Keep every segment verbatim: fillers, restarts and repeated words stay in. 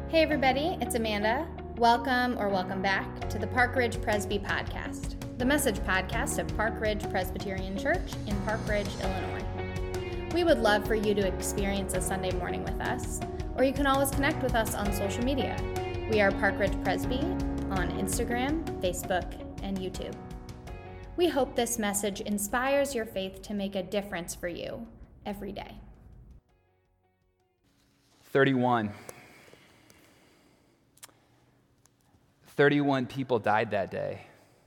Hey everybody, it's Amanda. Welcome or welcome back to the Park Ridge Presby Podcast, the message podcast of Park Ridge Presbyterian Church in Park Ridge, Illinois. We would love for you to experience a Sunday morning with us, or you can always connect with us on social media. We are Park Ridge Presby on Instagram, Facebook, and YouTube. We hope this message inspires your faith to make a difference for you every day. thirty-one. thirty-one people died that day.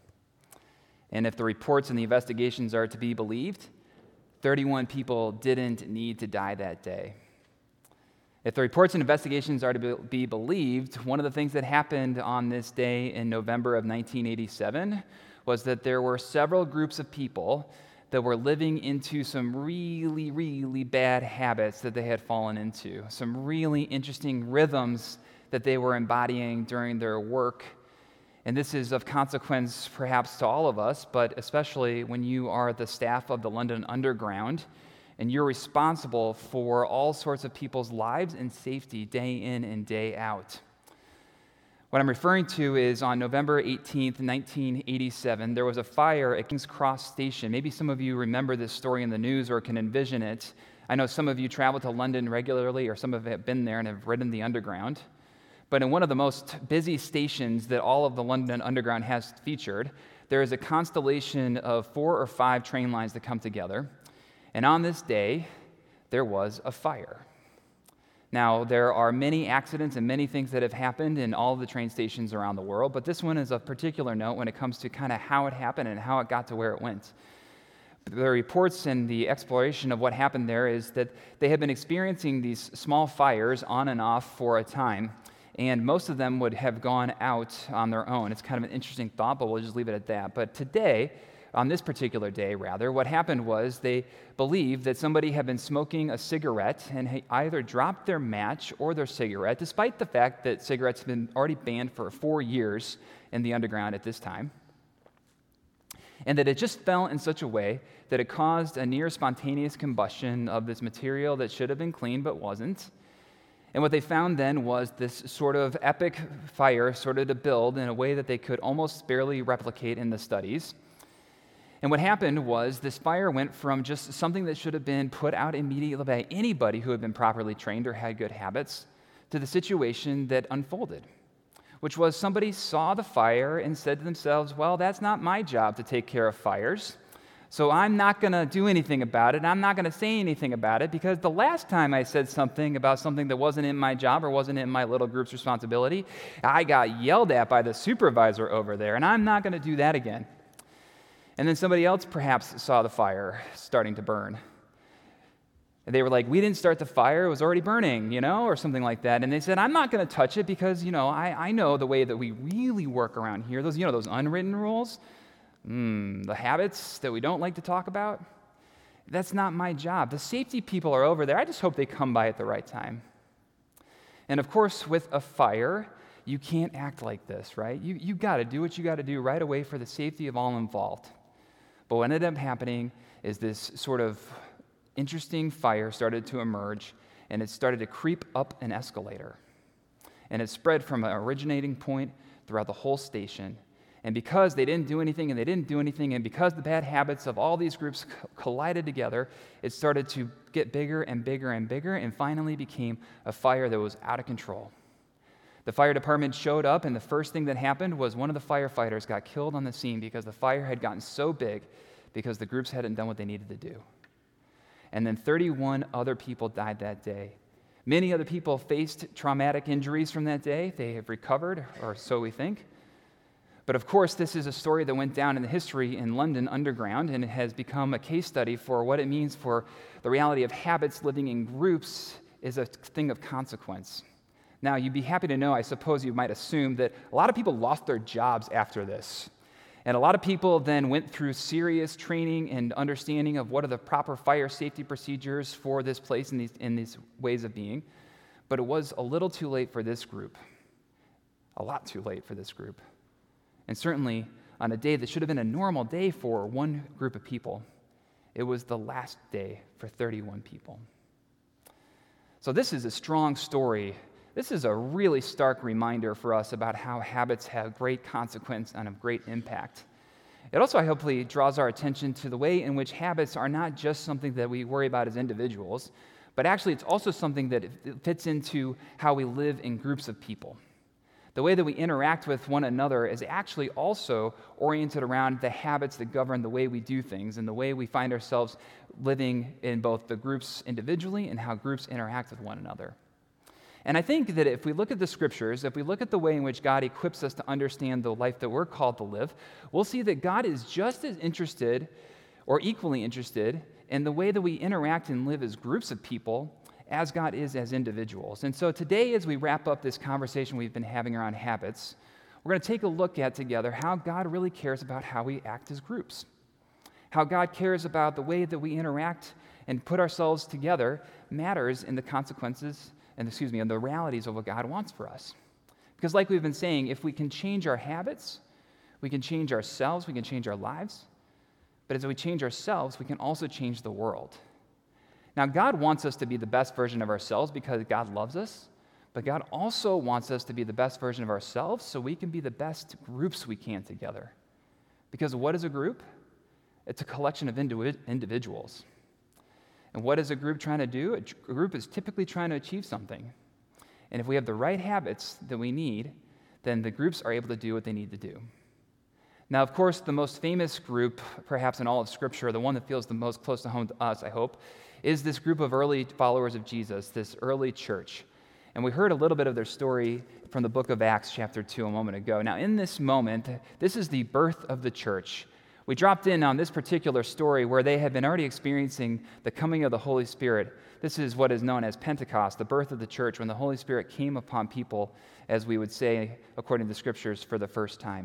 And if the reports and the investigations are to be believed, thirty-one people didn't need to die that day. If the reports and investigations are to be believed, one of the things that happened on this day in November of nineteen eighty-seven was that there were several groups of people that were living into some really, really bad habits that they had fallen into, some really interesting rhythms that they were embodying during their work. And this is of consequence perhaps to all of us, but especially when you are the staff of the London Underground and you're responsible for all sorts of people's lives and safety day in and day out. What I'm referring to is on November eighteenth, nineteen eighty-seven, there was a fire at King's Cross Station. Maybe some of you remember this story in the news or can envision it. I know some of you travel to London regularly, or some of you have been there and have ridden the Underground. But in one of the most busy stations that all of the London Underground has featured, there is a constellation of four or five train lines that come together. And on this day, there was a fire. Now, there are many accidents and many things that have happened in all of the train stations around the world, but this one is of particular note when it comes to kind of how it happened and how it got to where it went. The reports and the exploration of what happened there is that they had been experiencing these small fires on and off for a time, and most of them would have gone out on their own. It's kind of an interesting thought, but we'll just leave it at that. But today, on this particular day, rather, what happened was they believed that somebody had been smoking a cigarette and had either dropped their match or their cigarette, despite the fact that cigarettes have been already banned for four years in the underground at this time, and that it just fell in such a way that it caused a near spontaneous combustion of this material that should have been clean but wasn't. And what they found then was this sort of epic fire started to build in a way that they could almost barely replicate in the studies. And what happened was this fire went from just something that should have been put out immediately by anybody who had been properly trained or had good habits to the situation that unfolded, which was somebody saw the fire and said to themselves, well, that's not my job to take care of fires. So I'm not going to do anything about it. I'm not going to say anything about it because the last time I said something about something that wasn't in my job or wasn't in my little group's responsibility, I got yelled at by the supervisor over there, and I'm not going to do that again. And then somebody else perhaps saw the fire starting to burn. And they were like, we didn't start the fire, it was already burning, you know, or something like that. And they said, I'm not going to touch it because, you know, I, I know the way that we really work around here. Those, you know, those unwritten rules. Mm, the habits that we don't like to talk about, that's not my job. The safety people are over there. I just hope they come by at the right time. And of course, with a fire, you can't act like this, right? You you got to do what you got to do right away for the safety of all involved. But what ended up happening is this sort of interesting fire started to emerge, and it started to creep up an escalator. And it spread from an originating point throughout the whole station. And because they didn't do anything and they didn't do anything, and because the bad habits of all these groups collided together, it started to get bigger and bigger and bigger and finally became a fire that was out of control. The fire department showed up, and the first thing that happened was one of the firefighters got killed on the scene because the fire had gotten so big because the groups hadn't done what they needed to do. And then thirty-one other people died that day. Many other people faced traumatic injuries from that day. They have recovered, or so we think. But of course, this is a story that went down in the history in London Underground, and it has become a case study for what it means for the reality of habits living in groups is a thing of consequence. Now, you'd be happy to know, I suppose you might assume, that a lot of people lost their jobs after this. And a lot of people then went through serious training and understanding of what are the proper fire safety procedures for this place and these, in these ways of being. But it was a little too late for this group. A lot too late for this group. And certainly, on a day that should have been a normal day for one group of people, it was the last day for thirty-one people. So this is a strong story this is a really stark reminder for us about how habits have great consequence and a great impact. It also hopefully draws our attention to the way in which habits are not just something that we worry about as individuals, but actually it's also something that fits into how we live in groups of people. The way that we interact with one another is actually also oriented around the habits that govern the way we do things and the way we find ourselves living in both the groups individually and how groups interact with one another. And I think that if we look at the scriptures, if we look at the way in which God equips us to understand the life that we're called to live, we'll see that God is just as interested or equally interested in the way that we interact and live as groups of people as God is as individuals. And so today, as we wrap up this conversation we've been having around habits, we're going to take a look at together how God really cares about how we act as groups, how God cares about the way that we interact and put ourselves together matters in the consequences and excuse me, and the realities of what God wants for us. Because like we've been saying, if we can change our habits, we can change ourselves, we can change our lives. But as we change ourselves, we can also change the world. Now, God wants us to be the best version of ourselves because God loves us, but God also wants us to be the best version of ourselves so we can be the best groups we can together. Because what is a group? It's a collection of individ- individuals. And what is a group trying to do? A group is typically trying to achieve something. And if we have the right habits that we need, then the groups are able to do what they need to do. Now, of course, the most famous group, perhaps in all of Scripture, the one that feels the most close to home to us, I hope, is this group of early followers of Jesus, this early church. And we heard a little bit of their story from the book of Acts, chapter two, a moment ago. Now, in this moment, this is the birth of the church. We dropped in on this particular story where they had been already experiencing the coming of the Holy Spirit. This is what is known as Pentecost, the birth of the church, when the Holy Spirit came upon people, as we would say, according to the Scriptures, for the first time.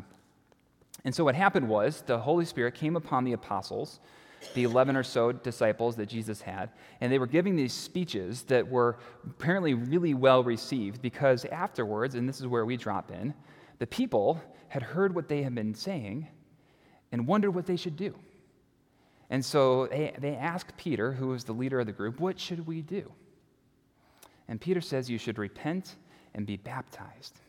And so what happened was the Holy Spirit came upon the apostles, the eleven or so disciples that Jesus had, and they were giving these speeches that were apparently really well received because afterwards, and this is where we drop in, the people had heard what they had been saying and wondered what they should do. And so they, they asked Peter, who was the leader of the group, what should we do? And Peter says, you should repent and be baptized.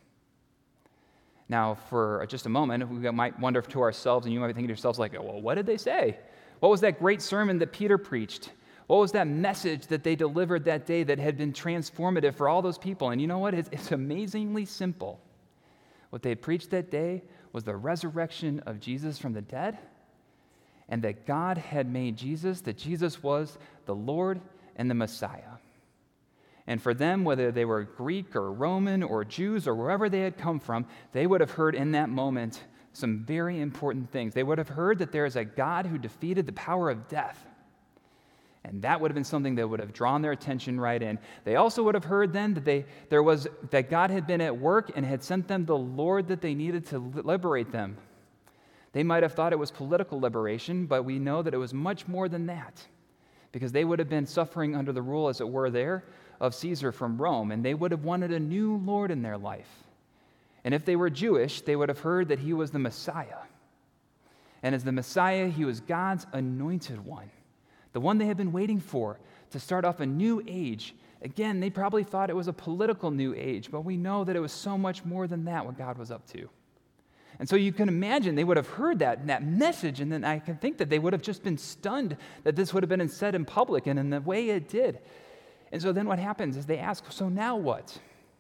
Now, for just a moment, we might wonder to ourselves, and you might be thinking to yourselves, like, well, what did they say? What was that great sermon that Peter preached? What was that message that they delivered that day that had been transformative for all those people? And you know what? It's, it's amazingly simple. What they preached that day was the resurrection of Jesus from the dead, and that God had made Jesus, that Jesus was the Lord and the Messiah. And for them, whether they were Greek or Roman or Jews or wherever they had come from, they would have heard in that moment some very important things. They would have heard that there is a God who defeated the power of death. And that would have been something that would have drawn their attention right in. They also would have heard then that they there was that God had been at work and had sent them the Lord that they needed to liberate them. They might have thought it was political liberation, but we know that it was much more than that, because they would have been suffering under the rule, as it were, there of Caesar from Rome, and they would have wanted a new Lord in their life. And if they were Jewish, they would have heard that he was the Messiah. And as the Messiah, he was God's anointed one, the one they had been waiting for to start off a new age. Again, they probably thought it was a political new age, but we know that it was so much more than that, what God was up to. And so you can imagine they would have heard that, that message, and then I can think that they would have just been stunned that this would have been said in public and in the way it did. And so then what happens is they ask, so now what?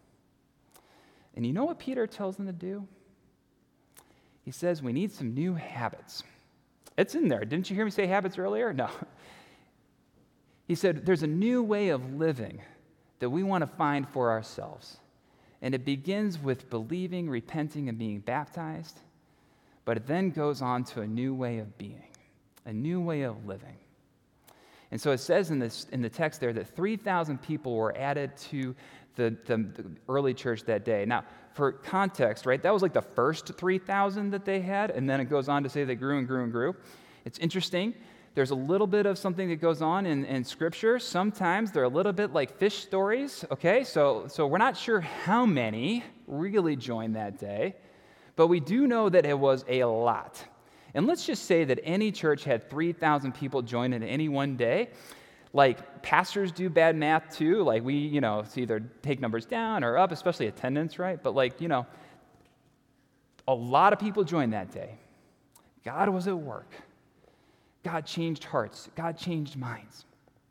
And you know what Peter tells them to do? He says, we need some new habits. It's in there. Didn't you hear me say habits earlier? No. He said, there's a new way of living that we want to find for ourselves. And it begins with believing, repenting, and being baptized. But it then goes on to a new way of being, a new way of living. And so it says in this in the text there that three thousand people were added to the, the, the early church that day. Now, for context, right, that was like the first three thousand that they had, and then it goes on to say they grew and grew and grew. It's interesting. There's a little bit of something that goes on in, in Scripture. Sometimes they're a little bit like fish stories, okay? So, so we're not sure how many really joined that day, but we do know that it was a lot. And let's just say that any church had three thousand people join in any one day. Like, pastors do bad math too. Like, we, you know, it's either take numbers down or up, especially attendance, right? But, like, you know, a lot of people joined that day. God was at work. God changed hearts. God changed minds.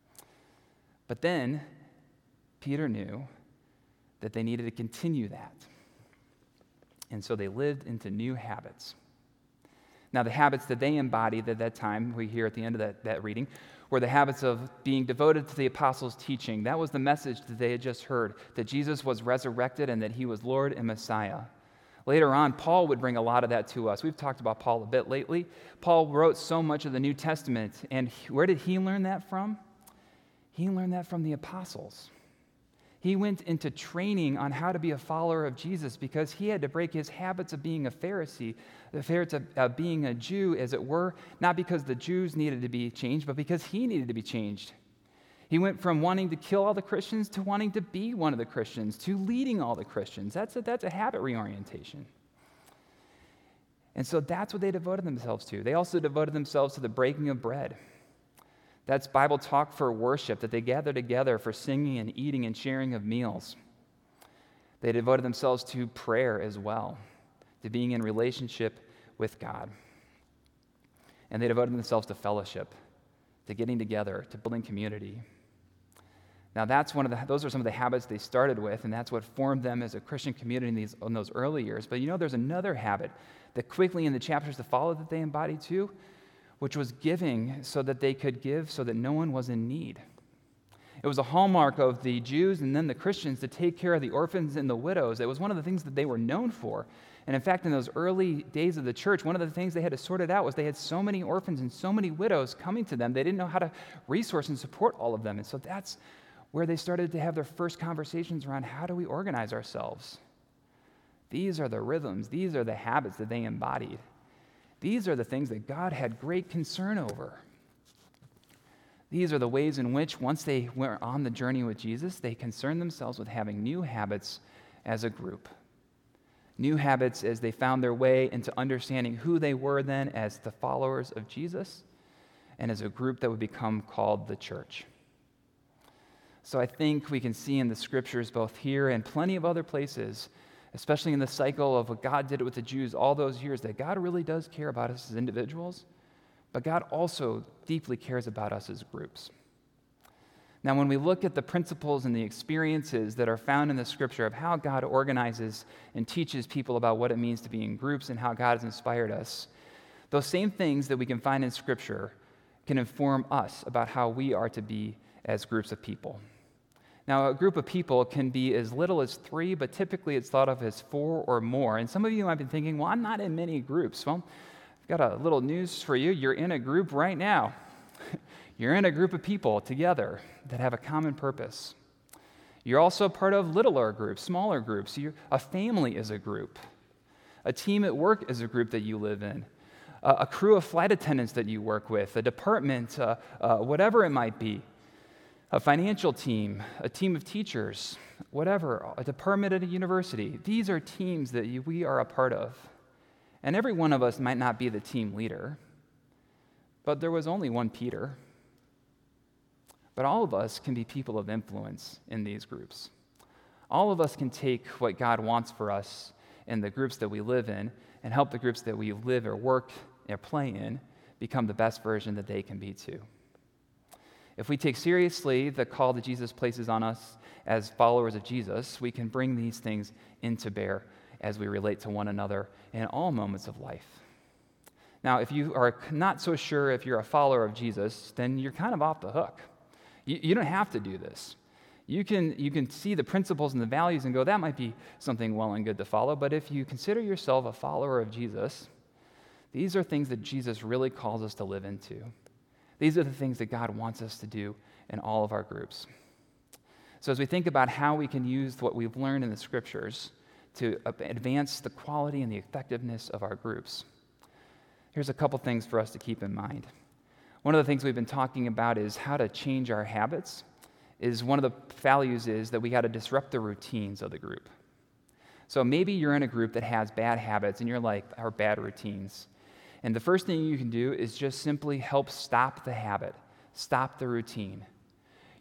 But then, Peter knew that they needed to continue that. And so they lived into new habits. Now, the habits that they embodied at that time, we hear at the end of that, that reading, were the habits of being devoted to the apostles' teaching. That was the message that they had just heard, that Jesus was resurrected and that he was Lord and Messiah. Later on, Paul would bring a lot of that to us. We've talked about Paul a bit lately. Paul wrote so much of the New Testament, and where did he learn that from? He learned that from the apostles. He went into training on how to be a follower of Jesus because he had to break his habits of being a Pharisee, the habits of uh, being a Jew, as it were, not because the Jews needed to be changed, but because he needed to be changed. He went from wanting to kill all the Christians to wanting to be one of the Christians, to leading all the Christians. That's a, that's a habit reorientation. And so that's what they devoted themselves to. They also devoted themselves to the breaking of bread. That's Bible talk for worship, that they gather together for singing and eating and sharing of meals. They devoted themselves to prayer as well, to being in relationship with God. And they devoted themselves to fellowship, to getting together, to building community. Now, that's one of the, those are some of the habits they started with, and that's what formed them as a Christian community in, these, in those early years. But you know, there's another habit that quickly in the chapters to follow that they embodied too, which was giving so that they could give so that no one was in need. It was a hallmark of the Jews and then the Christians to take care of the orphans and the widows. It was one of the things that they were known for. And in fact, in those early days of the church, one of the things they had to sort it out was they had so many orphans and so many widows coming to them, they didn't know how to resource and support all of them. And so that's where they started to have their first conversations around how do we organize ourselves. These are the rhythms, these are the habits that they embodied. These are the things that God had great concern over. These are the ways in which, once they were on the journey with Jesus, they concerned themselves with having new habits as a group. New habits as they found their way into understanding who they were then as the followers of Jesus and as a group that would become called the church. So I think we can see in the scriptures, both here and plenty of other places, especially in the cycle of what God did with the Jews all those years, that God really does care about us as individuals, but God also deeply cares about us as groups. Now, when we look at the principles and the experiences that are found in the scripture of how God organizes and teaches people about what it means to be in groups and how God has inspired us, those same things that we can find in scripture can inform us about how we are to be as groups of people. Now, a group of people can be as little as three, but typically it's thought of as four or more. And some of you might be thinking, well, I'm not in many groups. Well, I've got a little news for you. You're in a group right now. You're in a group of people together that have a common purpose. You're also part of littler groups, smaller groups. You're, a family is a group. A team at work is a group that you live in. A, a crew of flight attendants that you work with, a department, uh, uh, whatever it might be. A financial team, a team of teachers, whatever, a department at a university. These are teams that you, we are a part of. And every one of us might not be the team leader, but there was only one Peter. But all of us can be people of influence in these groups. All of us can take what God wants for us in the groups that we live in and help the groups that we live or work or play in become the best version that they can be too. If we take seriously the call that Jesus places on us as followers of Jesus, we can bring these things into bear as we relate to one another in all moments of life. Now, if you are not so sure if you're a follower of Jesus, then you're kind of off the hook. You, you don't have to do this. You can, you can see the principles and the values and go, that might be something well and good to follow, but if you consider yourself a follower of Jesus, these are things that Jesus really calls us to live into. These are the things that God wants us to do in all of our groups. So as we think about how we can use what we've learned in the scriptures to advance the quality and the effectiveness of our groups, here's a couple things for us to keep in mind. One of the things we've been talking about is how to change our habits. Is one of the values is that we got to disrupt the routines of the group. So maybe you're in a group that has bad habits and you're like, our bad routines. And the first thing you can do is just simply help stop the habit, stop the routine.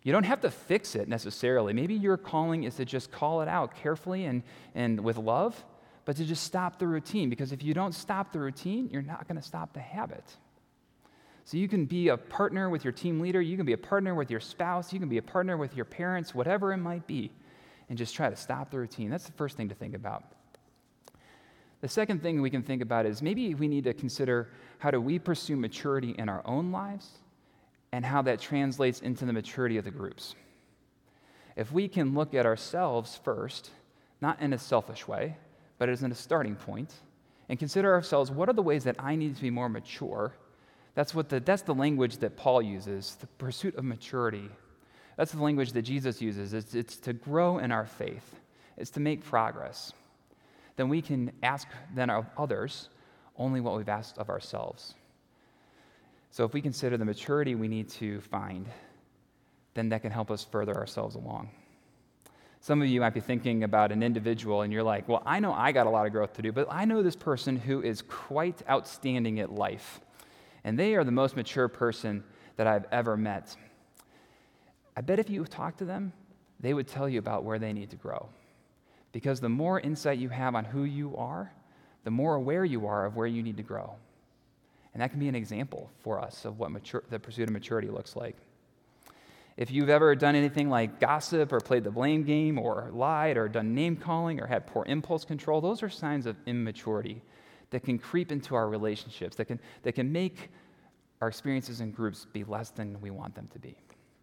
You don't have to fix it necessarily. Maybe your calling is to just call it out carefully and, and with love, but to just stop the routine. Because if you don't stop the routine, you're not going to stop the habit. So you can be a partner with your team leader, you can be a partner with your spouse, you can be a partner with your parents, whatever it might be, and just try to stop the routine. That's the first thing to think about. The second thing we can think about is maybe we need to consider how do we pursue maturity in our own lives and how that translates into the maturity of the groups. If we can look at ourselves first, not in a selfish way, but as in a starting point, and consider ourselves, what are the ways that I need to be more mature? That's what the, that's the language that Paul uses, the pursuit of maturity. That's the language that Jesus uses. It's, it's to grow in our faith. It's to make progress. Then we can ask then of others only what we've asked of ourselves. So if we consider the maturity we need to find, then that can help us further ourselves along. Some of you might be thinking about an individual and you're like, well, I know I got a lot of growth to do, but I know this person who is quite outstanding at life. And they are the most mature person that I've ever met. I bet if you talk to them, they would tell you about where they need to grow. Because the more insight you have on who you are, the more aware you are of where you need to grow. And that can be an example for us of what mature, the pursuit of maturity looks like. If you've ever done anything like gossip or played the blame game or lied or done name calling or had poor impulse control, those are signs of immaturity that can creep into our relationships, that can, that can make our experiences in groups be less than we want them to be.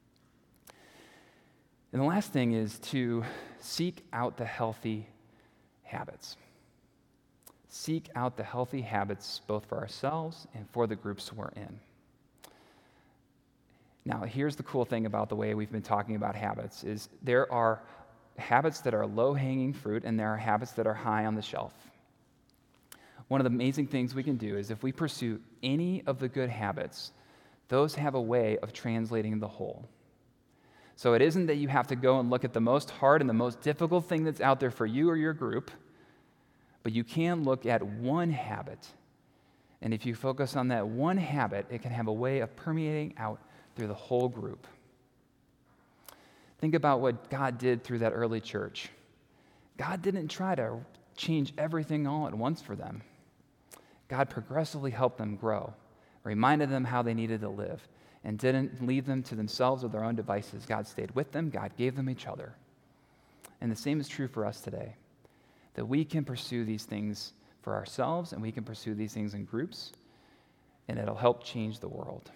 And the last thing is to seek out the healthy habits. Seek out the healthy habits both for ourselves and for the groups we're in. Now, here's the cool thing about the way we've been talking about habits is there are habits that are low-hanging fruit and there are habits that are high on the shelf. One of the amazing things we can do is if we pursue any of the good habits, those have a way of translating the whole. So it isn't that you have to go and look at the most hard and the most difficult thing that's out there for you or your group, but you can look at one habit. And if you focus on that one habit, it can have a way of permeating out through the whole group. Think about what God did through that early church. God didn't try to change everything all at once for them. God progressively helped them grow, reminded them how they needed to live, and didn't leave them to themselves or their own devices. God stayed with them. God gave them each other. And the same is true for us today, that we can pursue these things for ourselves and we can pursue these things in groups, and it'll help change the world.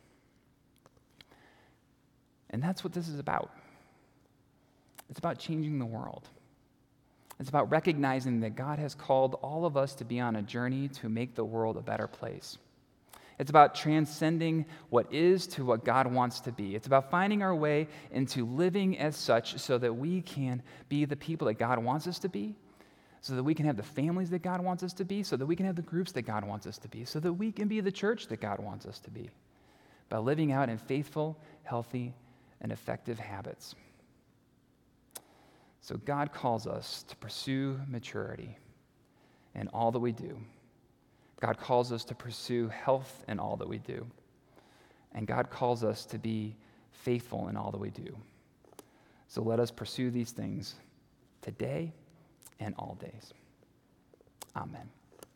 And that's what this is about. It's about changing the world. It's about recognizing that God has called all of us to be on a journey to make the world a better place. It's about transcending what is to what God wants to be. It's about finding our way into living as such so that we can be the people that God wants us to be, so that we can have the families that God wants us to be, so that we can have the groups that God wants us to be, so that we can be the church that God wants us to be, by living out in faithful, healthy, and effective habits. So God calls us to pursue maturity in all that we do. God calls us to pursue health in all that we do. And God calls us to be faithful in all that we do. So let us pursue these things today and all days. Amen.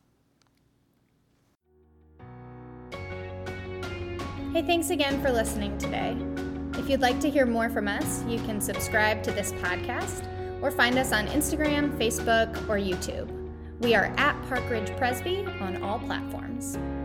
Hey, thanks again for listening today. If you'd like to hear more from us, you can subscribe to this podcast or find us on Instagram, Facebook, or YouTube. We are at Park Ridge Presby on all platforms.